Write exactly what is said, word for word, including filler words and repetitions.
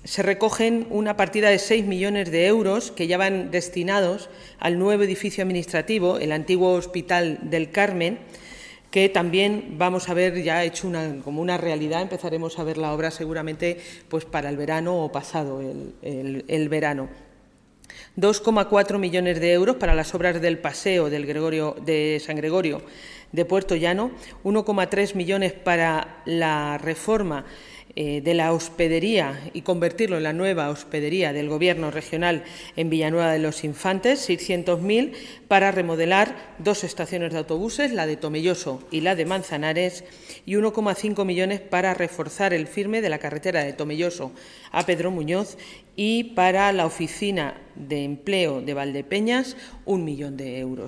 se recogen una partida de seis millones de euros que ya van destinados al nuevo edificio administrativo, el antiguo Hospital del Carmen, que también vamos a ver ya hecho una, como una realidad. Empezaremos a ver la obra seguramente pues, para el verano o pasado el, el, el verano. dos coma cuatro millones de euros para las obras del paseo del Gregorio, de San Gregorio de Puerto Llano, uno coma tres millones para la reforma eh, de la hospedería y convertirlo en la nueva hospedería del Gobierno regional en Villanueva de los Infantes, seiscientos mil para remodelar dos estaciones de autobuses, la de Tomelloso y la de Manzanares, y uno coma cinco millones para reforzar el firme de la carretera de Tomelloso a Pedro Muñoz, y para la Oficina de Empleo de Valdepeñas, un millón de euros.